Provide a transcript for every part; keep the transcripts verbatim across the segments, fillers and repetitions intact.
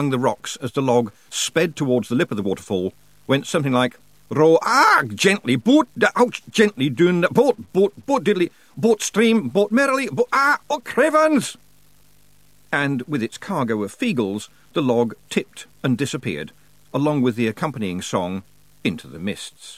among the rocks as the log sped towards the lip of the waterfall went something like, "Row ah, gently, boat, ouch, gently doon, boat, boat, boat diddly, boat stream, boat merrily, boat, ah, oh, crevens!" And with its cargo of feagles, the log tipped and disappeared, along with the accompanying song, into the mists.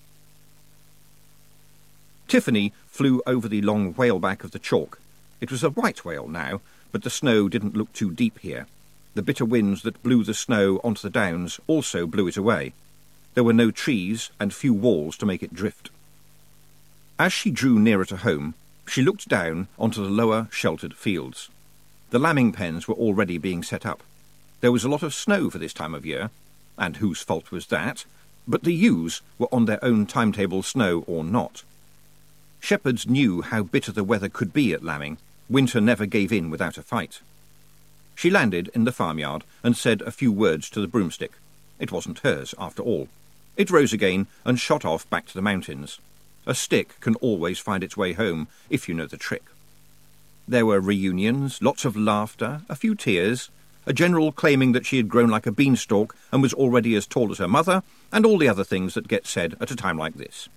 Tiffany flew over the long whaleback of the chalk. It was a white whale now, but the snow didn't look too deep here. The bitter winds that blew the snow onto the downs also blew it away. There were no trees and few walls to make it drift. As she drew nearer to home, she looked down onto the lower sheltered fields. The lambing pens were already being set up. There was a lot of snow for this time of year, and whose fault was that? But the ewes were on their own timetable, snow or not. Shepherds knew how bitter the weather could be at lambing. Winter never gave in without a fight. She landed in the farmyard and said a few words to the broomstick. It wasn't hers, after all. It rose again and shot off back to the mountains. A stick can always find its way home, if you know the trick. There were reunions, lots of laughter, a few tears, a general claiming that she had grown like a beanstalk and was already as tall as her mother, and all the other things that get said at a time like this.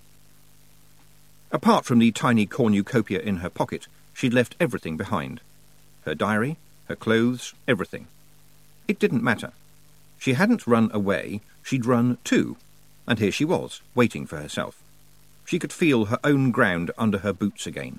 Apart from the tiny cornucopia in her pocket, she'd left everything behind. Her diary, her clothes, everything. It didn't matter. She hadn't run away, she'd run to, and here she was, waiting for herself. She could feel her own ground under her boots again.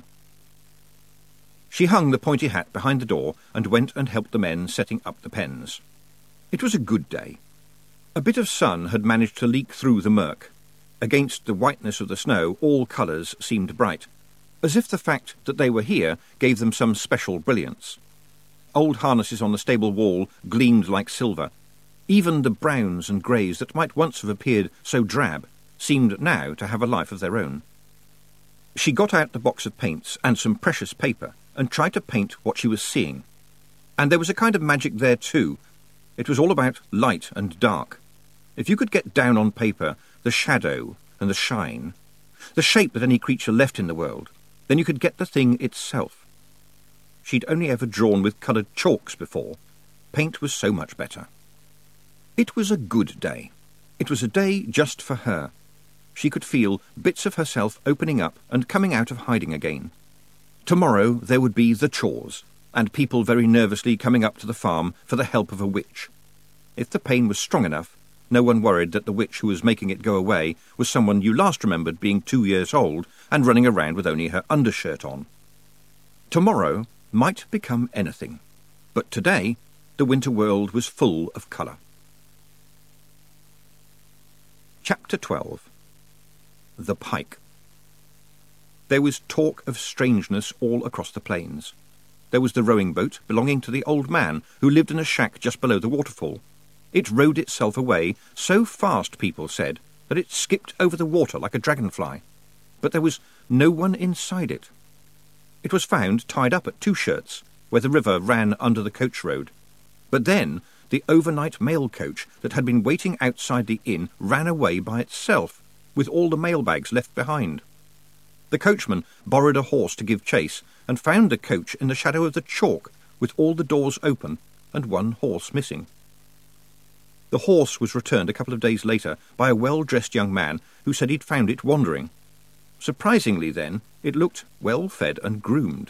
She hung the pointy hat behind the door and went and helped the men setting up the pens. It was a good day. A bit of sun had managed to leak through the murk. Against the whiteness of the snow, all colours seemed bright, as if the fact that they were here gave them some special brilliance. Old harnesses on the stable wall gleamed like silver. Even the browns and greys that might once have appeared so drab seemed now to have a life of their own. She got out the box of paints and some precious paper and tried to paint what she was seeing. And there was a kind of magic there too. It was all about light and dark. If you could get down on paper the shadow and the shine, the shape that any creature left in the world, then you could get the thing itself. She'd only ever drawn with coloured chalks before. Paint was so much better. It was a good day. It was a day just for her. She could feel bits of herself opening up and coming out of hiding again. Tomorrow there would be the chores, and people very nervously coming up to the farm for the help of a witch. If the pain was strong enough, no one worried that the witch who was making it go away was someone you last remembered being two years old and running around with only her undershirt on. Tomorrow might become anything, but today the winter world was full of colour. Chapter twelve. The Pike. There was talk of strangeness all across the plains. There was the rowing boat belonging to the old man who lived in a shack just below the waterfall. It rowed itself away so fast, people said, that it skipped over the water like a dragonfly. But there was no one inside it. It was found tied up at Two Shirts, where the river ran under the coach road. But then the overnight mail coach that had been waiting outside the inn ran away by itself, with all the mailbags left behind. The coachman borrowed a horse to give chase, and found the coach in the shadow of the chalk, with all the doors open and one horse missing. The horse was returned a couple of days later by a well-dressed young man who said he'd found it wandering. Surprisingly, then, it looked well-fed and groomed.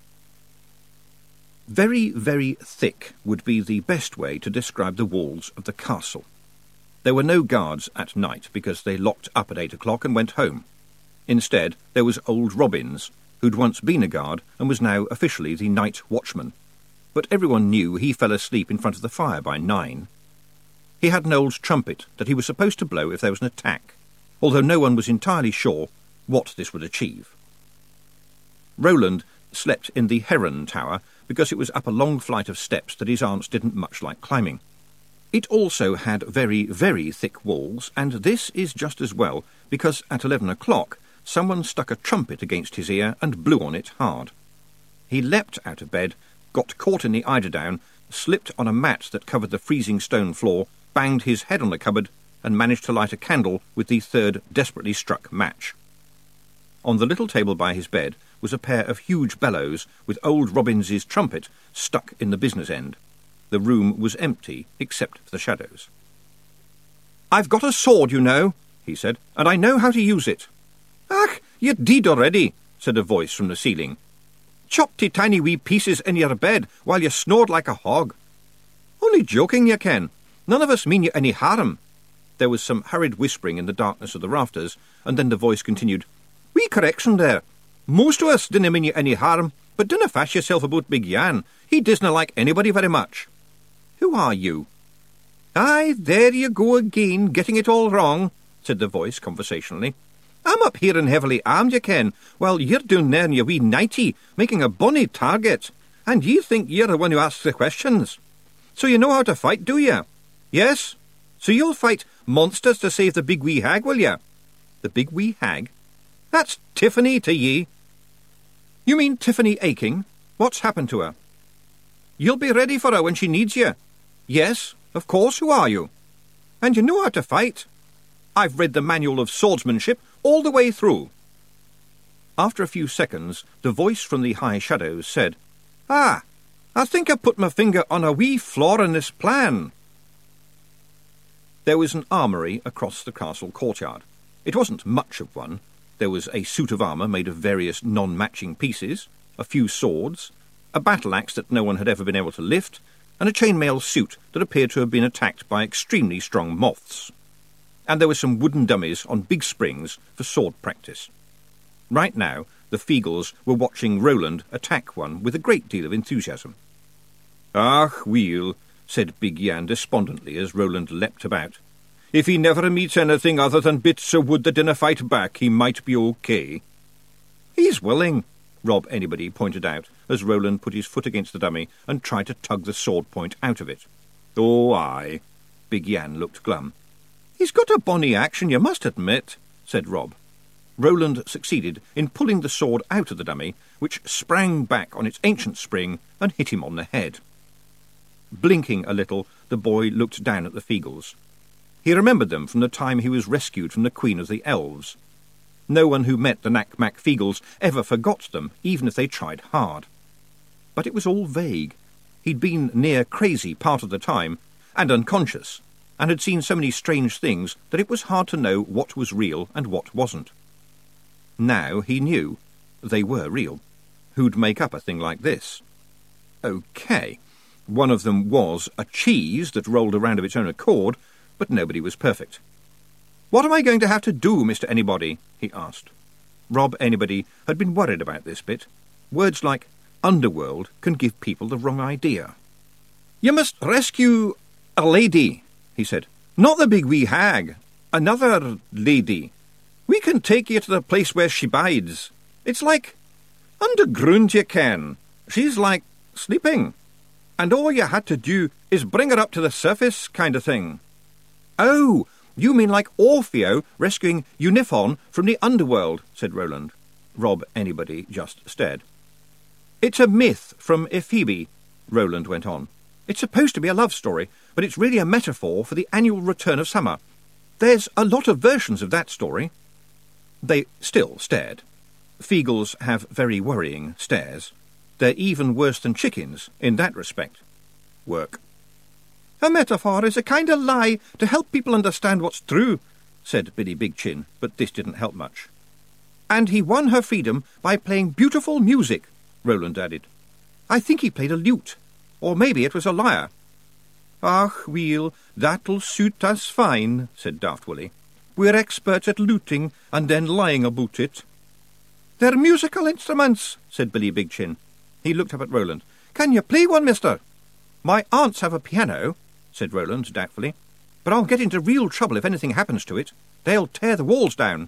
Very, very thick would be the best way to describe the walls of the castle. There were no guards at night because they locked up at eight o'clock and went home. Instead, there was old Robbins, who'd once been a guard and was now officially the night watchman. But everyone knew he fell asleep in front of the fire by nine. He had an old trumpet that he was supposed to blow if there was an attack, although no one was entirely sure what this would achieve. Roland slept in the Heron Tower because it was up a long flight of steps that his aunts didn't much like climbing. It also had very, very thick walls, and this is just as well, because at eleven o'clock someone stuck a trumpet against his ear and blew on it hard. He leapt out of bed, got caught in the eiderdown, slipped on a mat that covered the freezing stone floor, banged his head on the cupboard, and managed to light a candle with the third desperately struck match. On the little table by his bed was a pair of huge bellows with old Robbins's trumpet stuck in the business end. The room was empty, except for the shadows. "I've got a sword, you know," he said, "and I know how to use it." "Ach, you're dead already," said a voice from the ceiling. "Chopped to tiny wee pieces in your bed while you snored like a hog." "Only joking, you ken. None of us mean you any harm." There was some hurried whispering in the darkness of the rafters, and then the voice continued, "Wee correction there. Most of us dinna mean you any harm, but dinna fash yourself about Big Yan. He doesna like anybody very much." "Who are you?" "Aye, there you go again, getting it all wrong," said the voice conversationally. "I'm up here and heavily armed, you ken, while you're down there in your wee nightie, making a bonny target, and ye think you're the one who asks the questions. So you know how to fight, do you? Yes? So you'll fight monsters to save the big wee hag, will you?" "The big wee hag? That's Tiffany to ye." "You mean Tiffany Aching? What's happened to her?" "You'll be ready for her when she needs you." "Yes, of course, who are you?" "And you know how to fight." "I've read the manual of swordsmanship all the way through." After a few seconds, the voice from the high shadows said, "Ah, I think I put my finger on a wee flaw in this plan." There was an armoury across the castle courtyard. It wasn't much of one. There was a suit of armour made of various non-matching pieces, a few swords, a battle-axe that no one had ever been able to lift, and a chainmail suit that appeared to have been attacked by extremely strong moths. And there were some wooden dummies on big springs for sword practice. Right now, the Feagles were watching Roland attack one with a great deal of enthusiasm. "Ach, weel," said Big Yan despondently as Roland leapt about. "If he never meets anything other than bits of wood that dinna fight back, he might be okay." "He's willing," Rob Anybody pointed out, as Roland put his foot against the dummy and tried to tug the sword point out of it. "Oh, aye." Big Yan looked glum. "He's got a bonny action, you must admit," said Rob. Roland succeeded in pulling the sword out of the dummy, which sprang back on its ancient spring and hit him on the head. Blinking a little, the boy looked down at the Feagles. He remembered them from the time he was rescued from the Queen of the Elves. No one who met the Knack-Mack Feagles ever forgot them, even if they tried hard. But it was all vague. He'd been near crazy part of the time, and unconscious, and had seen so many strange things that it was hard to know what was real and what wasn't. Now he knew. They were real. Who'd make up a thing like this? OK. One of them was a cheese that rolled around of its own accord, but nobody was perfect. "What am I going to have to do, Mister Anybody?" he asked. Rob Anybody had been worried about this bit. Words like underworld can give people the wrong idea. "You must rescue a lady," he said. "Not the big wee hag. Another lady. We can take you to the place where she bides. It's like underground, you ken. She's like sleeping. And all you had to do is bring her up to the surface, kind of thing." "Oh, you mean like Orfeo rescuing Uniphon from the underworld," said Roland. Rob Anybody just stared. "It's a myth from Ephebi," Roland went on. "It's supposed to be a love story, but it's really a metaphor for the annual return of summer. There's a lot of versions of that story." They still stared. Feagles have very worrying stares. They're even worse than chickens in that respect. Work. "A metaphor is a kind of lie to help people understand what's true," said Billy Big Chin, but this didn't help much. "And he won her freedom by playing beautiful music," Roland added. "I think he played a lute, or maybe it was a lyre." "Ach, weel, that'll suit us fine," said Daft Willie. "We're experts at looting and then lying about it." "They're musical instruments," said Billy Big Chin. He looked up at Roland. "Can you play one, mister?" "My aunts have a piano," said Roland doubtfully, "but I'll get into real trouble if anything happens to it. They'll tear the walls down."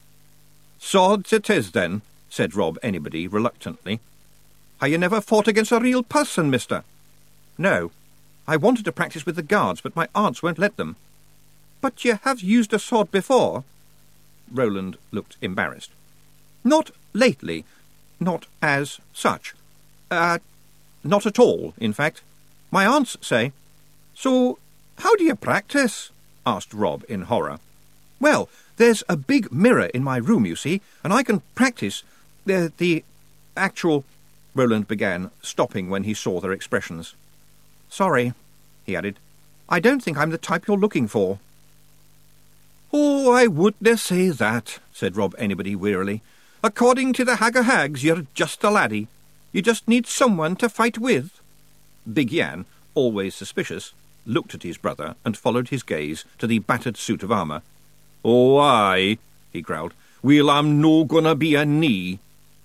"Swords it is, then," said Rob Anybody reluctantly. "Have you never fought against a real person, mister?" "No. I wanted to practice with the guards, but my aunts won't let them." "But you have used a sword before?" Roland looked embarrassed. "Not lately. Not as such. Uh, not at all, in fact. My aunts say." "So, how do you practice?" asked Rob in horror. "Well, there's a big mirror in my room, you see, and I can practice the, the actual—" Roland began, stopping when he saw their expressions. Sorry, he added. I don't think I'm the type you're looking for. Oh, I wouldna say that, said Rob Anybody wearily. According to the Hag o' Hags, you're just a laddie. You just need someone to fight with. Big Yan, always suspicious, looked at his brother and followed his gaze to the battered suit of armour. Oh, aye, he growled. Well, I'm no gonna be a knee.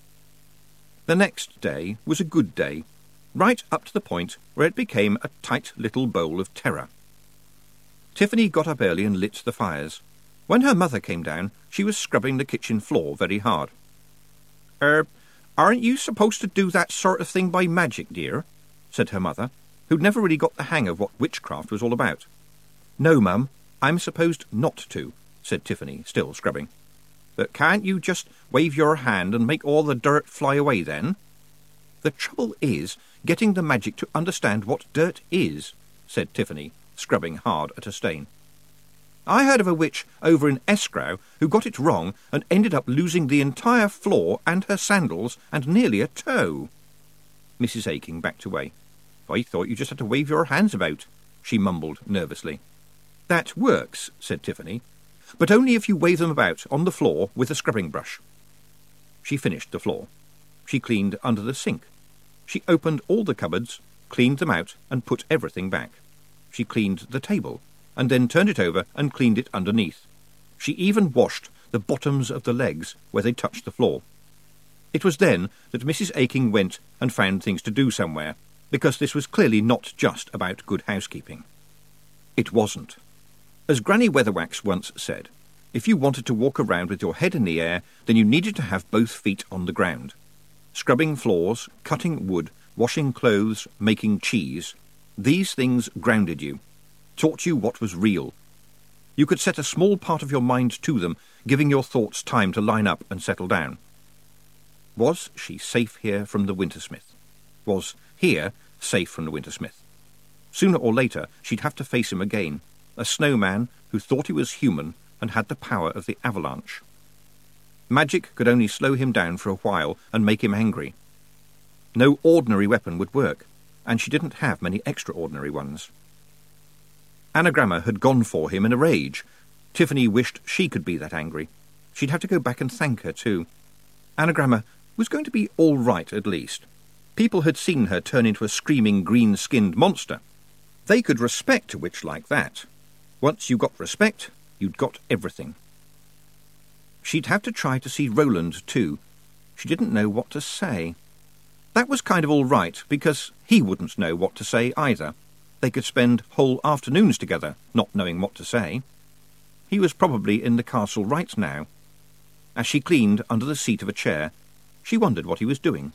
The next day was a good day, right up to the point where it became a tight little bowl of terror. Tiffany got up early and lit the fires. When her mother came down, she was scrubbing the kitchen floor very hard. Er, aren't you supposed to do that sort of thing by magic, dear? Said her mother, who'd never really got the hang of what witchcraft was all about. No, Mum, I'm supposed not to, said Tiffany, still scrubbing. But can't you just wave your hand and make all the dirt fly away then? The trouble is getting the magic to understand what dirt is, said Tiffany, scrubbing hard at a stain. I heard of a witch over in Escrow who got it wrong and ended up losing the entire floor and her sandals and nearly a toe. Missus Aking backed away. I thought you just had to wave your hands about, she mumbled nervously. That works, said Tiffany, but only if you wave them about on the floor with a scrubbing brush. She finished the floor. She cleaned under the sink. She opened all the cupboards, cleaned them out, and put everything back. She cleaned the table, and then turned it over and cleaned it underneath. She even washed the bottoms of the legs where they touched the floor. It was then that Missus Aking went and found things to do somewhere, because this was clearly not just about good housekeeping. It wasn't. As Granny Weatherwax once said, if you wanted to walk around with your head in the air, then you needed to have both feet on the ground. Scrubbing floors, cutting wood, washing clothes, making cheese, these things grounded you, taught you what was real. You could set a small part of your mind to them, giving your thoughts time to line up and settle down. Was she safe here from the Wintersmith? Was here safe from the Wintersmith? Sooner or later she'd have to face him again, a snowman who thought he was human and had the power of the avalanche. Magic could only slow him down for a while and make him angry. No ordinary weapon would work, and she didn't have many extraordinary ones. Anagramma had gone for him in a rage. Tiffany wished she could be that angry. She'd have to go back and thank her, too. Anagramma was going to be all right, at least. People had seen her turn into a screaming green-skinned monster. They could respect a witch like that. Once you got respect, you'd got everything. She'd have to try to see Roland, too. She didn't know what to say. That was kind of all right, because he wouldn't know what to say either. They could spend whole afternoons together, not knowing what to say. He was probably in the castle right now. As she cleaned under the seat of a chair, she wondered what he was doing.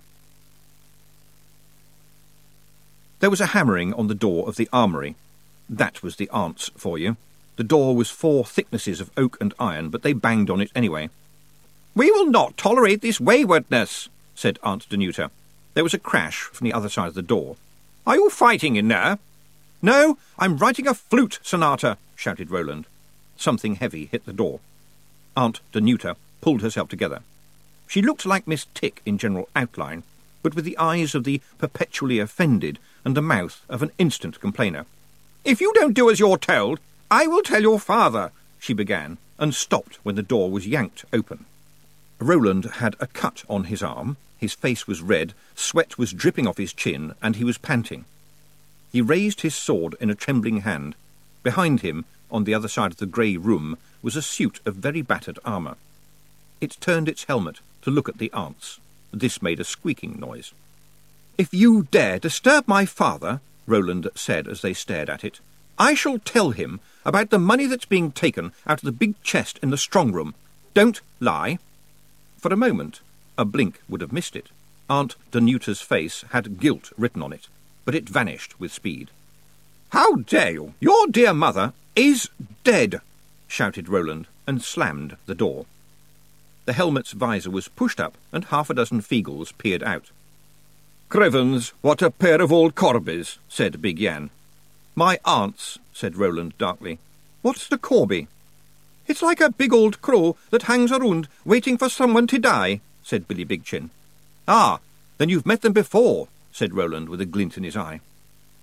There was a hammering on the door of the armoury. That was the aunts for you. The door was four thicknesses of oak and iron, but they banged on it anyway. "We will not tolerate this waywardness," said Aunt Danuta. There was a crash from the other side of the door. "Are you fighting in there?" "No, I'm writing a flute sonata," shouted Roland. Something heavy hit the door. Aunt Danuta pulled herself together. She looked like Miss Tick in general outline, but with the eyes of the perpetually offended and the mouth of an instant complainer. "If you don't do as you're told, I will tell your father," she began, and stopped when the door was yanked open. Roland had a cut on his arm, his face was red, sweat was dripping off his chin, and he was panting. He raised his sword in a trembling hand. Behind him, on the other side of the grey room, was a suit of very battered armour. It turned its helmet to look at the aunts. This made a squeaking noise. "If you dare disturb my father," Roland said as they stared at it, "I shall tell him about the money that's being taken out of the big chest in the strong room. Don't lie." For a moment, a blink would have missed it. Aunt Danuta's face had guilt written on it, but it vanished with speed. "How dare you? Your dear mother is dead," shouted Roland, and slammed the door. The helmet's visor was pushed up, and half a dozen Feagles peered out. "Crevens, what a pair of old corbies," said Big Yan. "My aunts," said Roland darkly. "What's the corby?" "It's like a big old crow that hangs around waiting for someone to die," said Billy Big Chin. "Ah, then you've met them before," said Roland with a glint in his eye.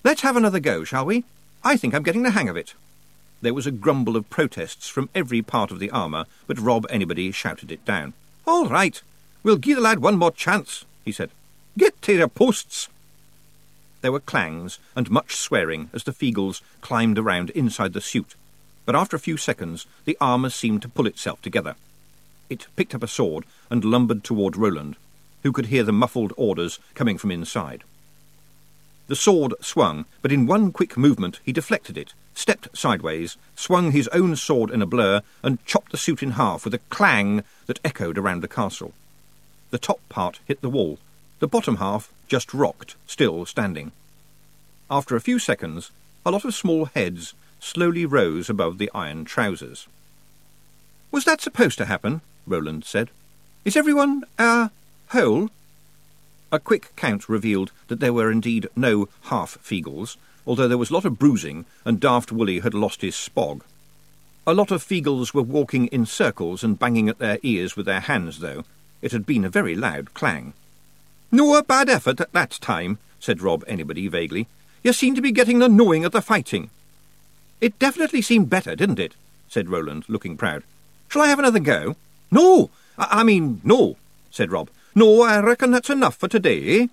Let's have another go, shall we? I think I'm getting the hang of it. There was a grumble of protests from every part of the armour, but Rob Anybody shouted it down. All right, we'll give the lad one more chance, he said. Get to your posts. There were clangs and much swearing as the Feagles climbed around inside the suit, but after a few seconds the armour seemed to pull itself together. It picked up a sword and lumbered toward Roland, who could hear the muffled orders coming from inside. The sword swung, but in one quick movement he deflected it, stepped sideways, swung his own sword in a blur, and chopped the suit in half with a clang that echoed around the castle. The top part hit the wall. The bottom half just rocked, still standing. After a few seconds, a lot of small heads slowly rose above the iron trousers. Was that supposed to happen? Roland said. Is everyone, uh, whole? A quick count revealed that there were indeed no half-Feagles, although there was a lot of bruising, and Daft Woolly had lost his spog. A lot of Feagles were walking in circles and banging at their ears with their hands, though. It had been a very loud clang. No a bad effort at that time, said Rob Anybody vaguely. You seem to be getting the knowing of the fighting. It definitely seemed better, didn't it? Said Roland, looking proud. Shall I have another go? No, I, I mean, no, said Rob. No, I reckon that's enough for today, eh?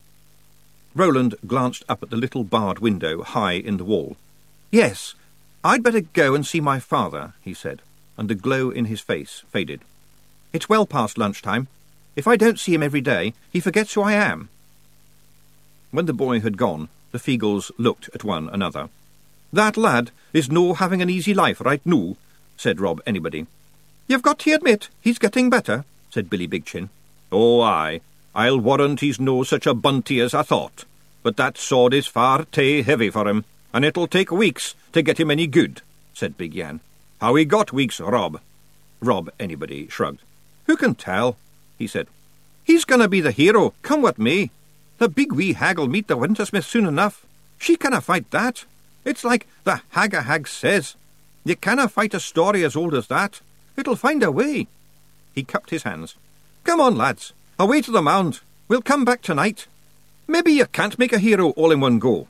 Roland glanced up at the little barred window high in the wall. Yes, I'd better go and see my father, he said, and the glow in his face faded. It's well past lunchtime. If I don't see him every day, he forgets who I am. When the boy had gone, the Feagles looked at one another. That lad is no having an easy life right noo, said Rob Anybody. You've got to admit he's getting better, said Billy Bigchin. Oh, aye, I'll warrant he's no such a bunty as I thought. But that sword is far too heavy for him, and it'll take weeks to get him any good, said Big Yan. How he got weeks, Rob? Rob Anybody shrugged. Who can tell? He said. He's going to be the hero, come what may. The big wee hag'll meet the Wintersmith soon enough. She canna fight that. It's like the Hag-a-Hag says. You canna fight a story as old as that. It'll find a way. He cupped his hands. Come on, lads. Away to the mound. We'll come back tonight. Maybe you can't make a hero all in one go.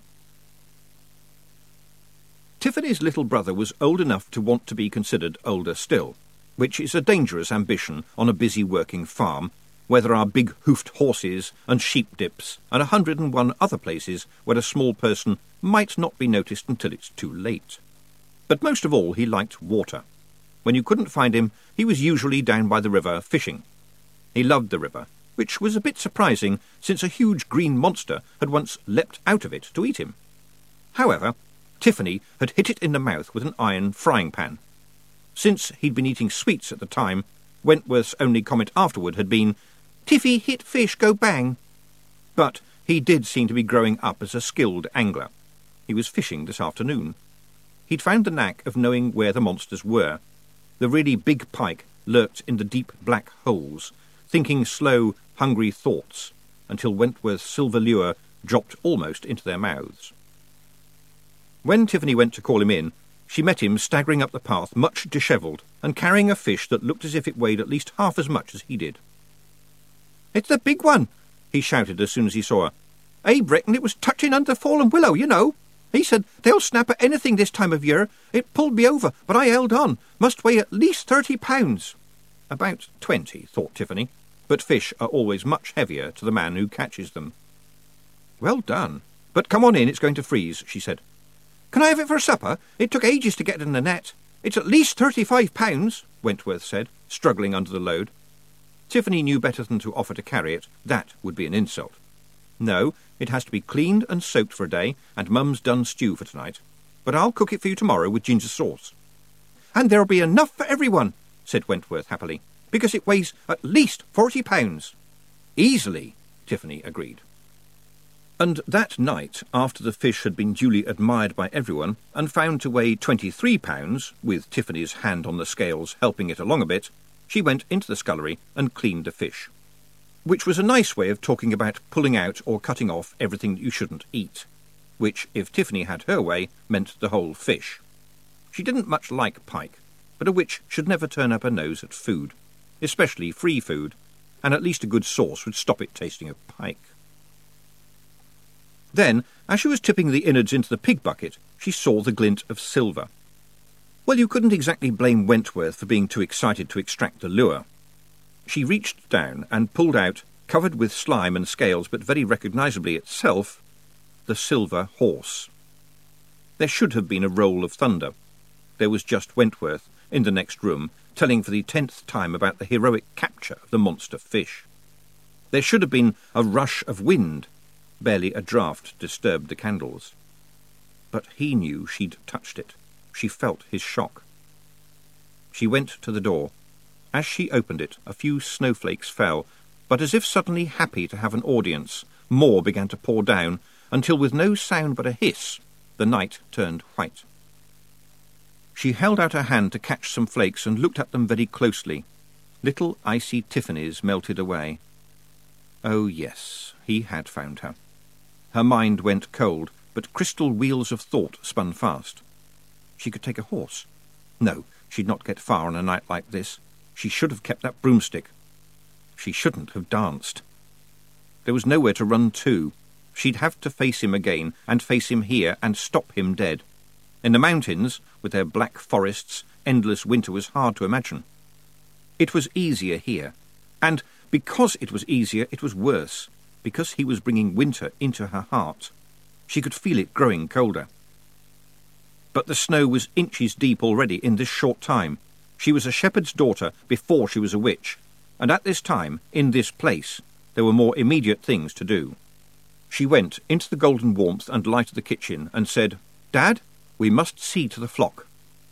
Tiffany's little brother was old enough to want to be considered older still, which is a dangerous ambition on a busy working farm, where there are big hoofed horses and sheep dips, and a hundred and one other places where a small person might not be noticed until it's too late. But most of all he liked water. When you couldn't find him, he was usually down by the river fishing. He loved the river, which was a bit surprising since a huge green monster had once leapt out of it to eat him. However, Tiffany had hit it in the mouth with an iron frying pan. Since he'd been eating sweets at the time, Wentworth's only comment afterward had been, Tiffy hit fish go bang. But he did seem to be growing up as a skilled angler. He was fishing this afternoon. He'd found the knack of knowing where the monsters were. The really big pike lurked in the deep black holes, thinking slow, hungry thoughts, until Wentworth's silver lure dropped almost into their mouths. When Tiffany went to call him in, she met him staggering up the path, much dishevelled, and carrying a fish that looked as if it weighed at least half as much as he did. It's the big one, he shouted as soon as he saw her. Abe reckoned it was touching under fallen willow, you know. He said they'll snap at anything this time of year. It pulled me over, but I held on. Must weigh at least thirty pounds. About twenty, thought Tiffany, but fish are always much heavier to the man who catches them. Well done. But come on in, it's going to freeze, she said. Can I have it for supper? It took ages to get it in the net. It's at least thirty-five pounds, Wentworth said, struggling under the load. Tiffany knew better than to offer to carry it. That would be an insult. No, it has to be cleaned and soaked for a day, and Mum's done stew for tonight. But I'll cook it for you tomorrow with ginger sauce. And there'll be enough for everyone, said Wentworth happily, because it weighs at least forty pounds. Easily, Tiffany agreed. And that night, after the fish had been duly admired by everyone, and found to weigh twenty-three pounds, with Tiffany's hand on the scales helping it along a bit, she went into the scullery and cleaned the fish, which was a nice way of talking about pulling out or cutting off everything that you shouldn't eat, which, if Tiffany had her way, meant the whole fish. She didn't much like pike, but a witch should never turn up her nose at food, especially free food, and at least a good sauce would stop it tasting of pike. Then, as she was tipping the innards into the pig bucket, she saw the glint of silver. Well, you couldn't exactly blame Wentworth for being too excited to extract the lure. She reached down and pulled out, covered with slime and scales but very recognisably itself, the silver horse. There should have been a roll of thunder. There was just Wentworth, in the next room, telling for the tenth time about the heroic capture of the monster fish. There should have been a rush of wind. Barely a draught disturbed the candles. But he knew she'd touched it. She felt his shock. She went to the door. As she opened it, a few snowflakes fell, but as if suddenly happy to have an audience, more began to pour down, until with no sound but a hiss, the night turned white. She held out her hand to catch some flakes and looked at them very closely. Little icy Tiffany's melted away. Oh yes, he had found her. Her mind went cold, but crystal wheels of thought spun fast. She could take a horse. No, she'd not get far on a night like this. She should have kept that broomstick. She shouldn't have danced. There was nowhere to run to. She'd have to face him again, and face him here, and stop him dead. In the mountains, with their black forests, endless winter was hard to imagine. It was easier here, and because it was easier, it was worse, because he was bringing winter into her heart. She could feel it growing colder. But the snow was inches deep already in this short time. She was a shepherd's daughter before she was a witch, and at this time, in this place, there were more immediate things to do. She went into the golden warmth and light of the kitchen and said, "Dad, we must see to the flock."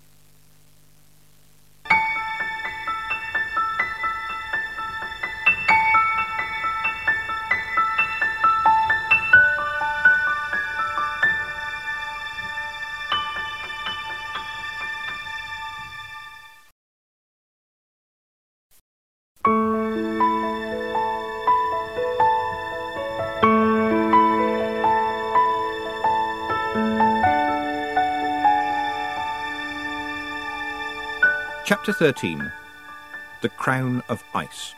Chapter thirteen. The Crown of Ice.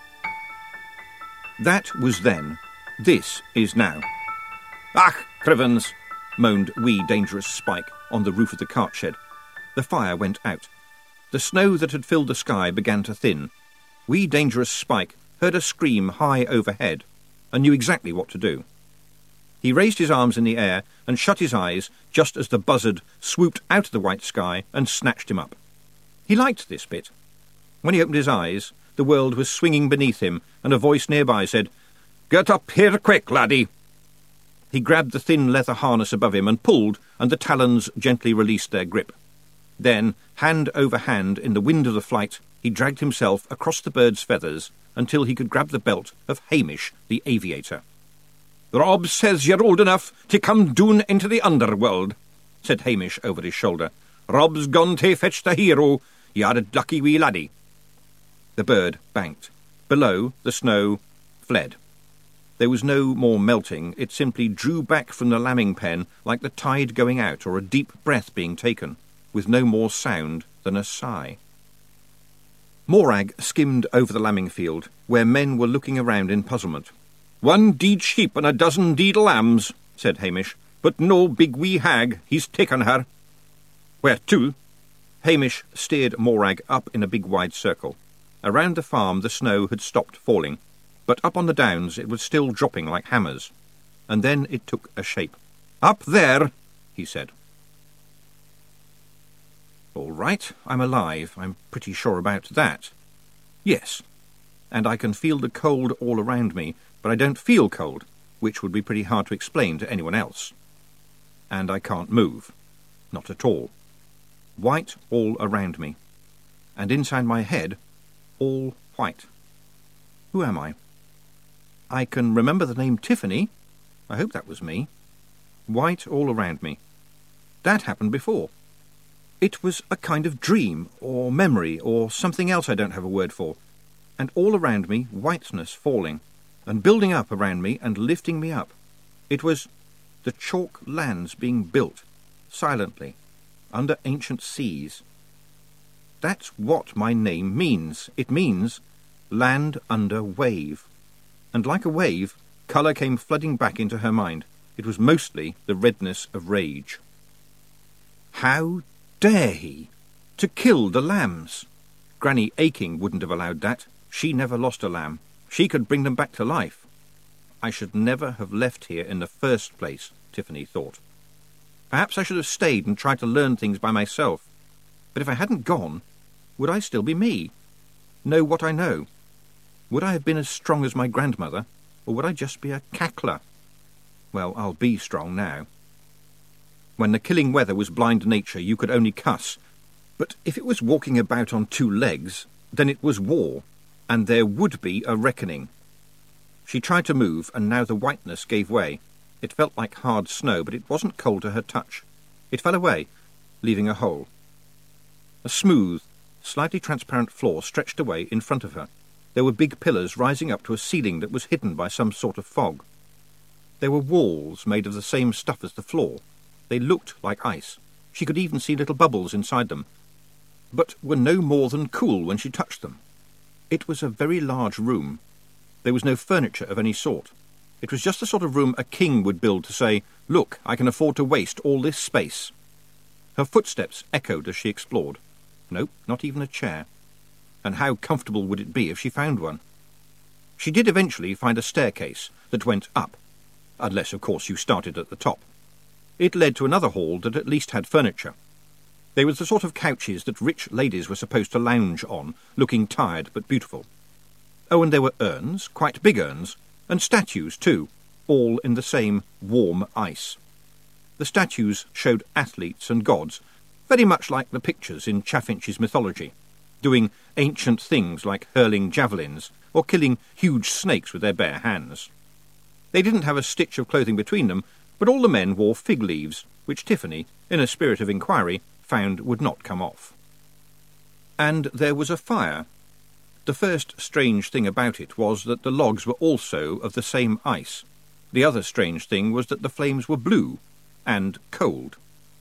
That was then. This is now. "Ach, Crivens!" moaned wee Dangerous Spike on the roof of the cart shed. The fire went out. The snow that had filled the sky began to thin. Wee Dangerous Spike heard a scream high overhead and knew exactly what to do. He raised his arms in the air and shut his eyes just as the buzzard swooped out of the white sky and snatched him up. He liked this bit. When he opened his eyes, the world was swinging beneath him, and a voice nearby said, "Get up here quick, laddie!" He grabbed the thin leather harness above him and pulled, and the talons gently released their grip. Then, hand over hand in the wind of the flight, he dragged himself across the bird's feathers until he could grab the belt of Hamish, the aviator. "Rob says you're old enough to come doon into the underworld," said Hamish over his shoulder. "Rob's gone to fetch the hero. You're a lucky wee laddie." The bird banked. Below, the snow fled. There was no more melting. It simply drew back from the lambing pen like the tide going out or a deep breath being taken, with no more sound than a sigh. Morag skimmed over the lambing field, where men were looking around in puzzlement. "One deed sheep and a dozen deed lambs," said Hamish, "but no big wee hag. He's taken her." "Where to?" Hamish steered Morag up in a big wide circle. Around the farm the snow had stopped falling, but up on the downs it was still dropping like hammers. And then it took a shape. "Up there," he said. "All right, I'm alive. I'm pretty sure about that. Yes, and I can feel the cold all around me, but I don't feel cold, which would be pretty hard to explain to anyone else. And I can't move. Not at all. White all around me. And inside my head, all white. Who am I? I can remember the name Tiffany. I hope that was me. White all around me. That happened before. It was a kind of dream, or memory, or something else I don't have a word for. And all around me, whiteness falling, and building up around me and lifting me up. It was the chalk lands being built, silently, under ancient seas. That's what my name means. It means land under wave. And like a wave, colour came flooding back into her mind. It was mostly the redness of rage. How dare he? To kill the lambs! Granny Aching wouldn't have allowed that. She never lost a lamb. She could bring them back to life. I should never have left here in the first place, Tiffany thought. Perhaps I should have stayed and tried to learn things by myself. But if I hadn't gone, would I still be me? Know what I know? Would I have been as strong as my grandmother, or would I just be a cackler? Well, I'll be strong now. When the killing weather was blind nature, you could only cuss. But if it was walking about on two legs, then it was war, and there would be a reckoning. She tried to move, and now the whiteness gave way. It felt like hard snow, but it wasn't cold to her touch. It fell away, leaving a hole. A smooth, slightly transparent floor stretched away in front of her. There were big pillars rising up to a ceiling that was hidden by some sort of fog. There were walls made of the same stuff as the floor. They looked like ice. She could even see little bubbles inside them, but were no more than cool when she touched them. It was a very large room. There was no furniture of any sort. It was just the sort of room a king would build to say, "Look, I can afford to waste all this space." Her footsteps echoed as she explored. Nope, not even a chair. And how comfortable would it be if she found one? She did eventually find a staircase that went up, unless, of course, you started at the top. It led to another hall that at least had furniture. They were the sort of couches that rich ladies were supposed to lounge on, looking tired but beautiful. Oh, and there were urns, quite big urns, and statues too, all in the same warm ice. The statues showed athletes and gods, very much like the pictures in Chaffinch's mythology, doing ancient things like hurling javelins or killing huge snakes with their bare hands. They didn't have a stitch of clothing between them, but all the men wore fig leaves, which Tiffany, in a spirit of inquiry, found would not come off. And there was a fire. The first strange thing about it was that the logs were also of the same ice. The other strange thing was that the flames were blue and cold.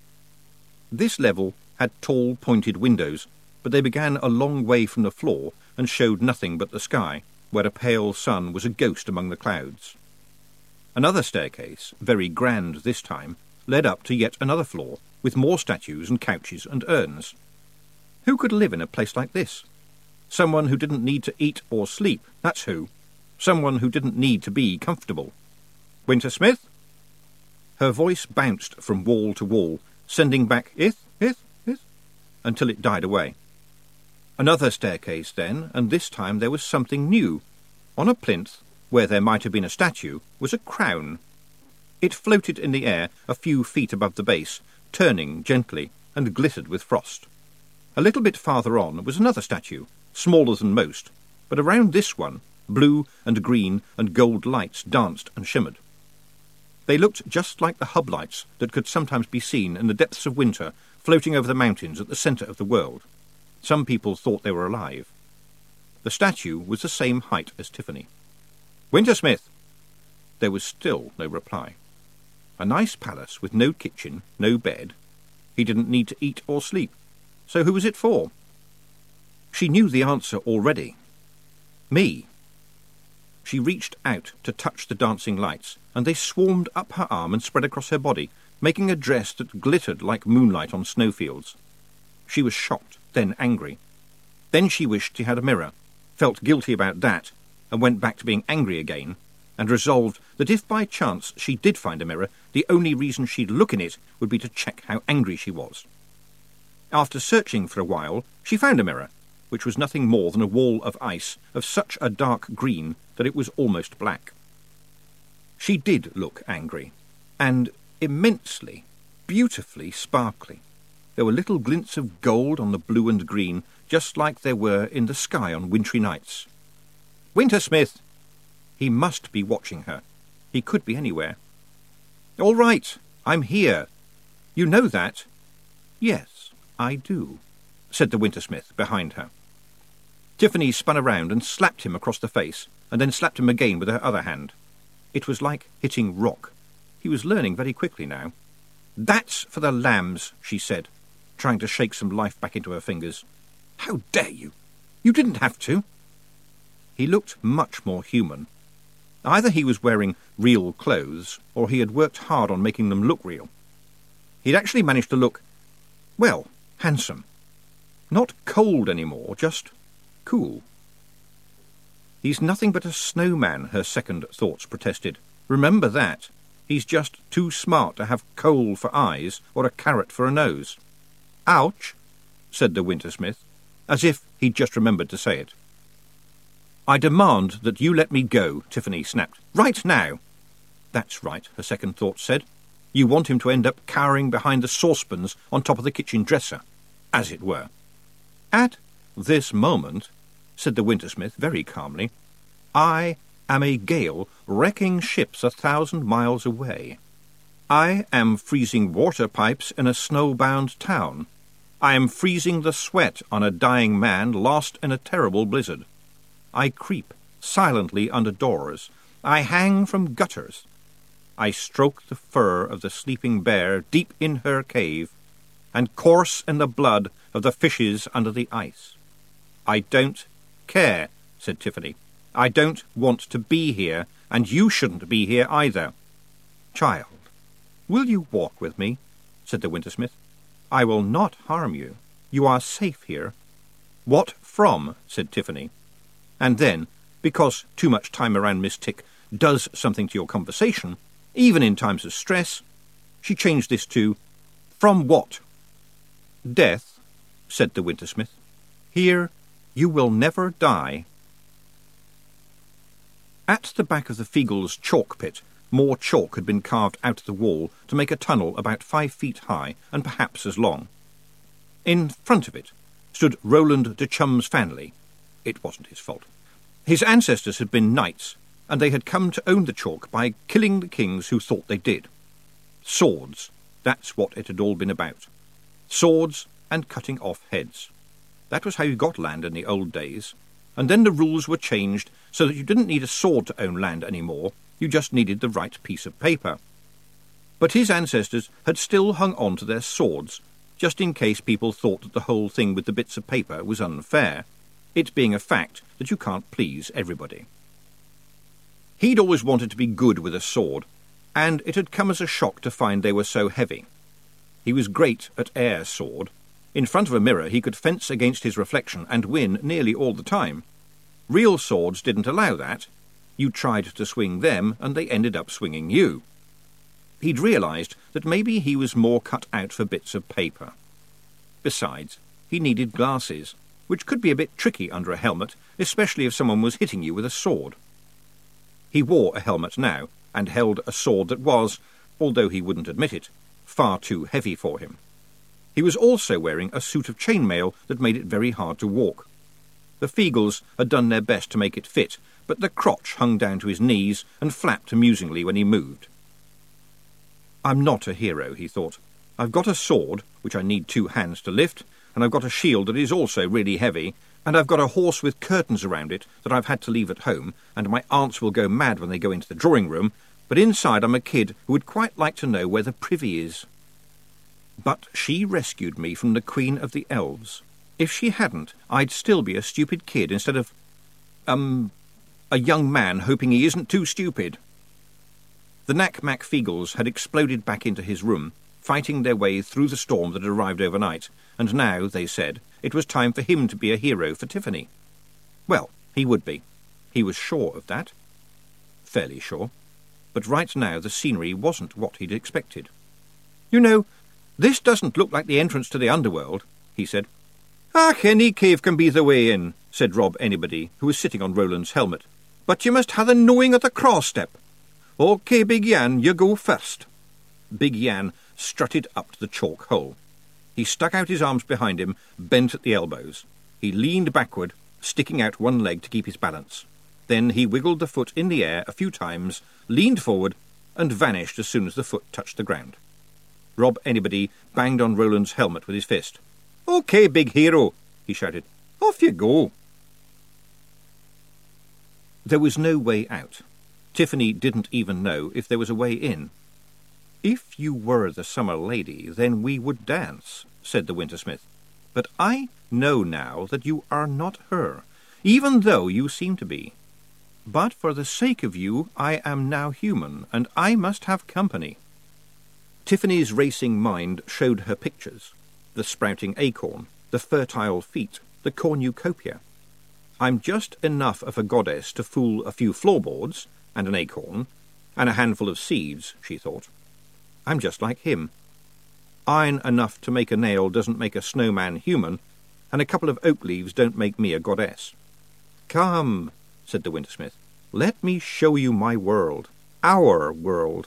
This level had tall, pointed windows, but they began a long way from the floor and showed nothing but the sky, where a pale sun was a ghost among the clouds. Another staircase, very grand this time, led up to yet another floor, with more statues and couches and urns. Who could live in a place like this? Someone who didn't need to eat or sleep, that's who. Someone who didn't need to be comfortable. Wintersmith? Her voice bounced from wall to wall, sending back ith, ith, ith, until it died away. Another staircase then, and this time there was something new. On a plinth, where there might have been a statue, was a crown. It floated in the air a few feet above the base, turning gently, and glittered with frost. A little bit farther on was another statue, smaller than most, but around this one, blue and green and gold lights danced and shimmered. They looked just like the hub lights that could sometimes be seen in the depths of winter floating over the mountains at the centre of the world. Some people thought they were alive. The statue was the same height as Tiffany. "Wintersmith!" There was still no reply. A nice palace with no kitchen, no bed. He didn't need to eat or sleep. So who was it for? She knew the answer already. Me. She reached out to touch the dancing lights, and they swarmed up her arm and spread across her body, making a dress that glittered like moonlight on snowfields. She was shocked, then angry. Then she wished she had a mirror, felt guilty about that, and went back to being angry again, and resolved that if by chance she did find a mirror, the only reason she'd look in it would be to check how angry she was. After searching for a while, she found a mirror, which was nothing more than a wall of ice of such a dark green that it was almost black. She did look angry, and immensely, beautifully sparkly. There were little glints of gold on the blue and green, just like there were in the sky on wintry nights. "Wintersmith!" He must be watching her. He could be anywhere. "All right, I'm here. You know that?" "Yes, I do," said the Wintersmith behind her. Tiffany spun around and slapped him across the face, and then slapped him again with her other hand. It was like hitting rock. He was learning very quickly now. "That's for the lambs," she said, trying to shake some life back into her fingers. "How dare you? You didn't have to." He looked much more human. Either he was wearing real clothes, or he had worked hard on making them look real. He'd actually managed to look, well, handsome. Not cold anymore, just cool. He's nothing but a snowman, her second thoughts protested. Remember that. He's just too smart to have coal for eyes or a carrot for a nose. Ouch, said the Wintersmith, as if he'd just remembered to say it. I demand that you let me go, Tiffany snapped. Right now. That's right, her second thought said. You want him to end up cowering behind the saucepans on top of the kitchen dresser, as it were. At this moment, said the Wintersmith very calmly, I am a gale wrecking ships a thousand miles away. I am freezing water pipes in a snowbound town. I am freezing the sweat on a dying man lost in a terrible blizzard. I creep silently under doors. I hang from gutters. I stroke the fur of the sleeping bear deep in her cave, and course in the blood of the fishes under the ice. I don't care, said Tiffany. I don't want to be here, and you shouldn't be here either. Child, will you walk with me? Said the Wintersmith. I will not harm you. You are safe here. What from? Said Tiffany. And then, because too much time around Miss Tick does something to your conversation, even in times of stress, she changed this to, from what? Death, said the Wintersmith. Here you will never die. At the back of the Feagles' chalk pit, more chalk had been carved out of the wall to make a tunnel about five feet high and perhaps as long. In front of it stood Roland de Chum's Fanley. It wasn't his fault. His ancestors had been knights, and they had come to own the chalk by killing the kings who thought they did. Swords, that's what it had all been about. Swords and cutting off heads. That was how you got land in the old days. And then the rules were changed so that you didn't need a sword to own land anymore, you just needed the right piece of paper. But his ancestors had still hung on to their swords, just in case people thought that the whole thing with the bits of paper was unfair, it being a fact that you can't please everybody. He'd always wanted to be good with a sword, and it had come as a shock to find they were so heavy. He was great at air sword. In front of a mirror he could fence against his reflection and win nearly all the time. Real swords didn't allow that. You tried to swing them, and they ended up swinging you. He'd realised that maybe he was more cut out for bits of paper. Besides, he needed glasses, which could be a bit tricky under a helmet, especially if someone was hitting you with a sword. He wore a helmet now, and held a sword that was, although he wouldn't admit it, far too heavy for him. He was also wearing a suit of chainmail that made it very hard to walk. The Feagles had done their best to make it fit, but the crotch hung down to his knees and flapped amusingly when he moved. I'm not a hero, he thought. I've got a sword, which I need two hands to lift, and I've got a shield that is also really heavy, and I've got a horse with curtains around it that I've had to leave at home, and my aunts will go mad when they go into the drawing-room, but inside I'm a kid who would quite like to know where the privy is. But she rescued me from the Queen of the Elves. If she hadn't, I'd still be a stupid kid instead of, um, a young man hoping he isn't too stupid. The Knack-Mack Feagles had exploded back into his room, fighting their way through the storm that had arrived overnight, and now, they said, it was time for him to be a hero for Tiffany. Well, he would be. He was sure of that. Fairly sure. But right now the scenery wasn't what he'd expected. You know, this doesn't look like the entrance to the underworld, he said. Ah, any cave can be the way in, said Rob Anybody, who was sitting on Roland's helmet. But you must have the knowing of the cross-step. OK, Big Yan, you go first. Big Yan strutted up to the chalk hole. He stuck out his arms behind him, bent at the elbows. He leaned backward, sticking out one leg to keep his balance. Then he wiggled the foot in the air a few times, leaned forward, and vanished as soon as the foot touched the ground. Rob Anybody banged on Roland's helmet with his fist. OK, big hero, he shouted. Off you go. There was no way out. Tiffany didn't even know if there was a way in. If you were the summer lady, then we would dance, said the Wintersmith. But I know now that you are not her, even though you seem to be. But for the sake of you, I am now human, and I must have company. Tiffany's racing mind showed her pictures, the sprouting acorn, the fertile feet, the cornucopia. I'm just enough of a goddess to fool a few floorboards, and an acorn, and a handful of seeds, she thought. I'm just like him. Iron enough to make a nail doesn't make a snowman human, and a couple of oak leaves don't make me a goddess. Come, said the Wintersmith, let me show you my world, our world.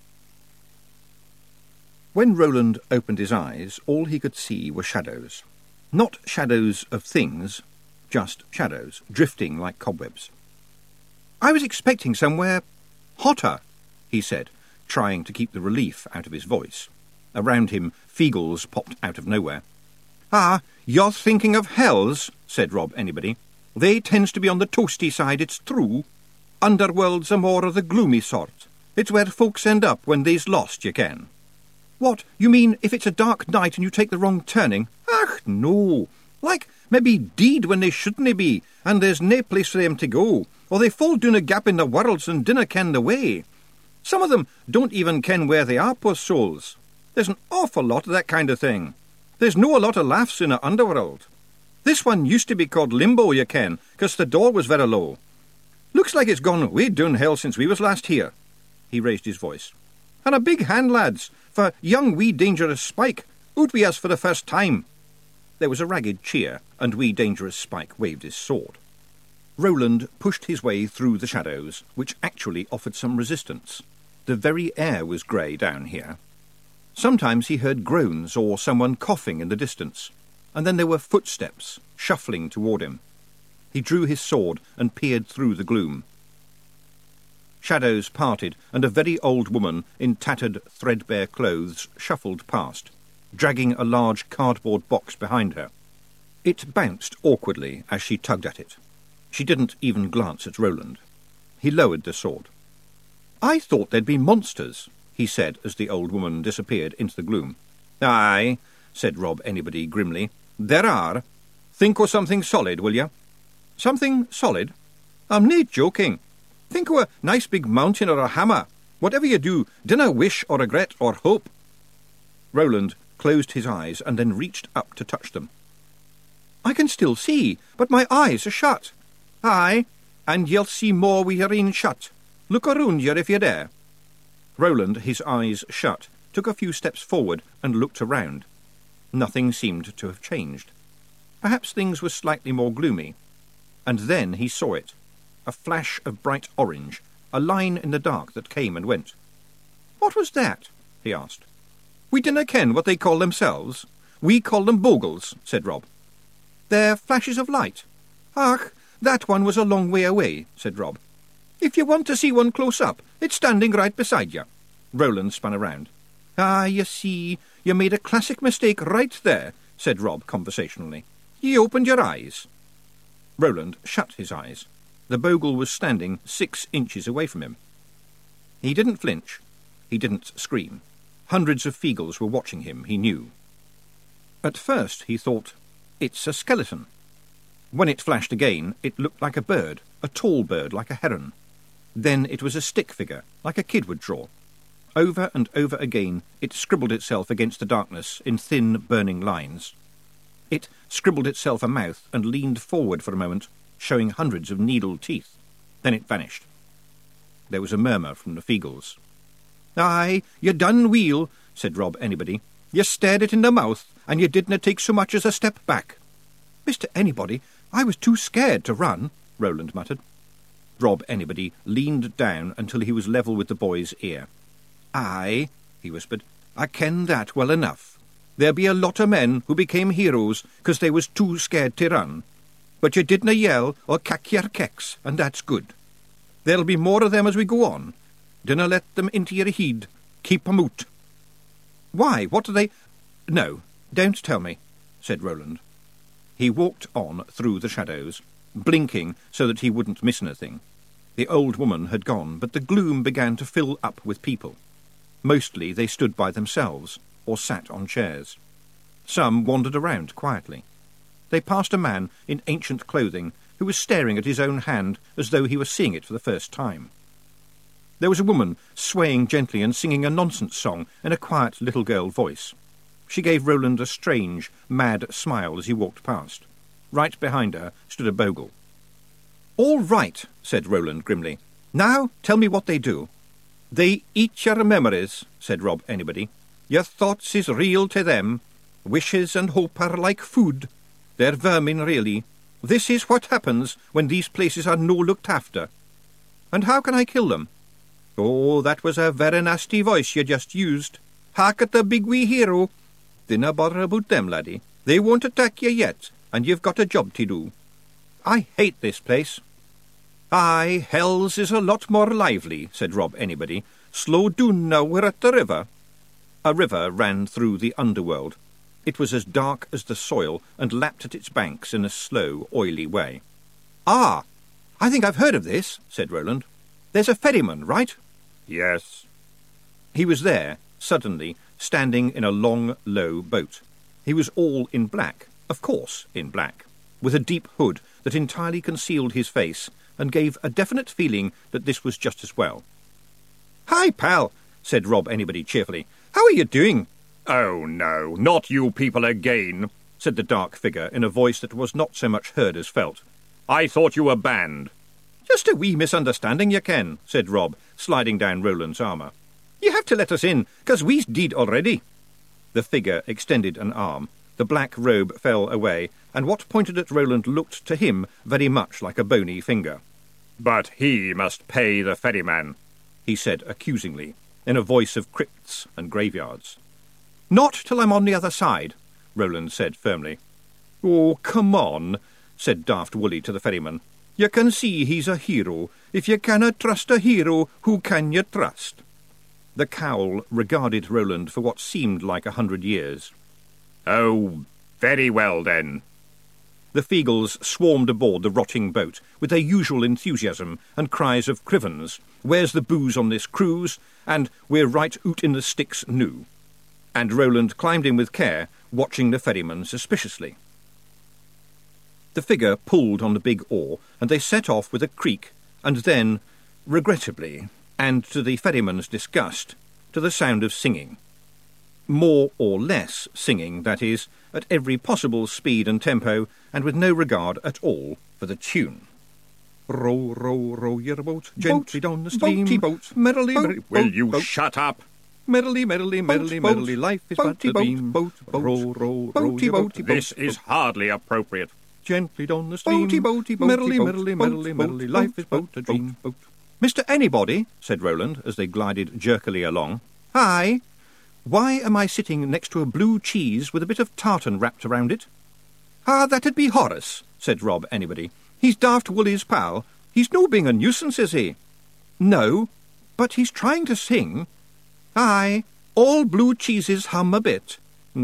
When Roland opened his eyes, all he could see were shadows. Not shadows of things, just shadows, drifting like cobwebs. I was expecting somewhere hotter, he said, trying to keep the relief out of his voice. Around him, Feagles popped out of nowhere. Ah, you're thinking of hells, said Rob Anybody. They tends to be on the toasty side, it's true. Underworld's a more of the gloomy sort. It's where folks end up when they's lost, you can. What, you mean if it's a dark night and you take the wrong turning? Ach, no. Like, maybe deed when they shouldn't be, and there's nae place for them to go, or they fall down a gap in the worlds and dinna ken the way. Some of them don't even ken where they are, poor souls. There's an awful lot of that kind of thing. There's no a lot of laughs in a underworld. This one used to be called Limbo, you ken, 'cause the door was very low. Looks like it's gone way down hell since we was last here. He raised his voice. And a big hand, lads, for young wee dangerous Spike, out wi' us for the first time. There was a ragged cheer, and wee dangerous Spike waved his sword. Roland pushed his way through the shadows, which actually offered some resistance. The very air was grey down here. Sometimes he heard groans or someone coughing in the distance, and then there were footsteps, shuffling toward him. He drew his sword and peered through the gloom. Shadows parted, and a very old woman in tattered, threadbare clothes shuffled past, dragging a large cardboard box behind her. It bounced awkwardly as she tugged at it. She didn't even glance at Roland. He lowered the sword. I thought there'd be monsters, he said as the old woman disappeared into the gloom. Aye, said Rob Anybody grimly. There are. Think o' something solid, will you? Something solid? I'm nae joking. Think o' a nice big mountain or a hammer. Whatever you do, dinna wish or regret or hope. Roland closed his eyes and then reached up to touch them. I can still see, but my eyes are shut. Aye, and you'll see more wi' your een shut. Look around you if you dare. Roland, his eyes shut, took a few steps forward and looked around. Nothing seemed to have changed. Perhaps things were slightly more gloomy. And then he saw it. A flash of bright orange, a line in the dark that came and went. What was that? He asked. We dinna ken what they call themselves. We call them bogles, said Rob. They're flashes of light. Ach, that one was a long way away, said Rob. If you want to see one close up, it's standing right beside you. Roland spun around. Ah, you see, you made a classic mistake right there, said Rob conversationally. You opened your eyes. Roland shut his eyes. The bogle was standing six inches away from him. He didn't flinch. He didn't scream. Hundreds of Feagles were watching him, he knew. At first he thought, it's a skeleton. When it flashed again, it looked like a bird, a tall bird like a heron. Then it was a stick figure, like a kid would draw. Over and over again it scribbled itself against the darkness in thin, burning lines. It scribbled itself a mouth and leaned forward for a moment, showing hundreds of needled teeth. Then it vanished. There was a murmur from the Feagles. Aye, you done weel, said Rob Anybody. You stared it in the mouth, and you didna take so much as a step back. Mister Anybody, I was too scared to run, Roland muttered. Rob Anybody leaned down until he was level with the boy's ear. Aye, he whispered, I ken that well enough. There be a lot of men who became heroes 'cause they was too scared to run. But you didna yell or cack your kecks, and that's good. There'll be more of them as we go on. Dinna let them into your heed. Keep 'em out. Why, what do they... No, don't tell me, said Roland. He walked on through the shadows, blinking so that he wouldn't miss anything. The old woman had gone, but the gloom began to fill up with people. Mostly they stood by themselves, or sat on chairs. Some wandered around quietly. They passed a man in ancient clothing who was staring at his own hand as though he were seeing it for the first time. There was a woman swaying gently and singing a nonsense song in a quiet little girl voice. She gave Roland a strange, mad smile as he walked past. Right behind her stood a bogle. "All right," said Roland grimly. "Now tell me what they do." "They eat your memories," said Rob Anybody. "Your thoughts is real to them. Wishes and hope are like food. They're vermin, really. This is what happens when these places are no looked after." "And how can I kill them?" "Oh, that was a very nasty voice you just used. Hark at the big wee hero. Dinna bother about them, laddie. They won't attack you yet, and you've got a job to do." "I hate this place." "Aye, hell's is a lot more lively," said Rob Anybody. "Slow doon now, we're at the river." A river ran through the underworld. It was as dark as the soil and lapped at its banks in a slow, oily way. "Ah, I think I've heard of this," said Roland. "There's a ferryman, right?" "Yes." He was there, suddenly, standing in a long, low boat. He was all in black, of course in black, with a deep hood that entirely concealed his face and gave a definite feeling that this was just as well. "Hi, pal," said Rob Anybody cheerfully. "How are you doing?" "Oh, no, not you people again," said the dark figure in a voice that was not so much heard as felt. "I thought you were banned." "Just a wee misunderstanding, you ken," said Rob, sliding down Roland's armour. "You have to let us in, 'cause we's deed already." The figure extended an arm. The black robe fell away, and what pointed at Roland looked to him very much like a bony finger. "But he must pay the ferryman," he said accusingly, in a voice of crypts and graveyards. "Not till I'm on the other side," Roland said firmly. "Oh, come on," said Daft Woolly to the ferryman. "You can see he's a hero. If you cannot trust a hero, who can you trust?" The cowl regarded Roland for what seemed like a hundred years. "Oh, very well, then." The Feagles swarmed aboard the rotting boat with their usual enthusiasm and cries of "Crivens, where's the booze on this cruise?" and "We're right oot in the sticks noo." And Roland climbed in with care, watching the ferryman suspiciously. The figure pulled on the big oar, and they set off with a creak, and then, regrettably, and to the ferryman's disgust, to the sound of singing. More or less singing, that is, at every possible speed and tempo, and with no regard at all for the tune. "Row, row, row your boat gently down the stream. Boaty boat, merrily, merrily..." "Will you boat. shut up?" "Merrily, merrily, merrily, boat, merrily, life is but a dream. Boat, boat, row, row, row your boat." "This is hardly appropriate." "Gently down the stream. Boaty, boaty, boaty, merrily, merrily, merrily, merrily, life is but a dream." "Mister Anybody," said Roland, as they glided jerkily along. "Hi. Why am I sitting next to a blue cheese with a bit of tartan wrapped around it?" "Ah, that'd be Horace," said Rob Anybody. "He's Daft Woolly's pal. He's no being a nuisance, is he?" "No, but he's trying to sing." "Aye, all blue cheeses hum a bit,"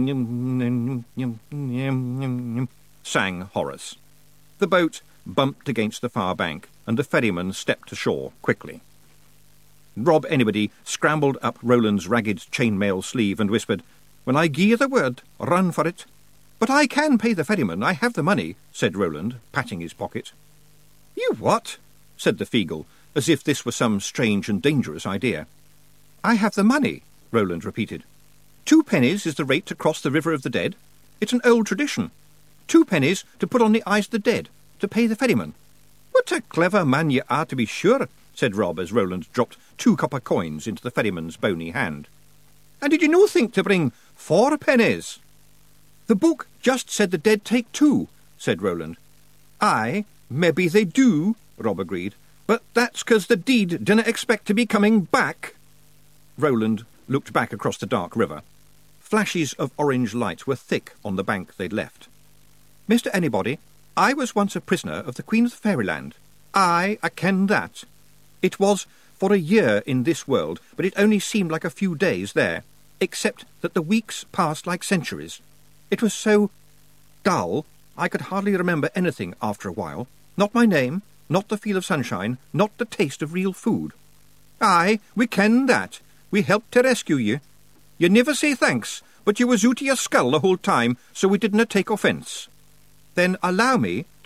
sang Horace. The boat bumped against the far bank, and the ferryman stepped ashore quickly. Rob Anybody scrambled up Roland's ragged chainmail sleeve and whispered, "When I gie you the word, run for it." "But I can pay the ferryman, I have the money," said Roland, patting his pocket. "You what?" said the Feagle, as if this were some strange and dangerous idea. "I have the money," Roland repeated. "Two pennies is the rate to cross the River of the Dead. It's an old tradition. Two pennies to put on the eyes of the dead, to pay the ferryman." "What a clever man you are, to be sure," said Rob, as Roland dropped two copper coins into the ferryman's bony hand. "And did you no think to bring four pennies?" "The book just said the dead take two," said Roland. "Aye, maybe they do," Rob agreed, "but that's 'cause the deed didn't expect to be coming back." Roland looked back across the dark river. Flashes of orange light were thick on the bank they'd left. "Mister Anybody, I was once a prisoner of the Queen of Fairyland. Aye, I ken that. It was for a year in this world, but it only seemed like a few days there, except that the weeks passed like centuries. It was so dull, I could hardly remember anything after a while. Not my name, not the feel of sunshine, not the taste of real food." "Aye, we ken that. We helped to rescue you. You never say thanks, but you was out of your skull the whole time, so we didna take offence." "Then allow me to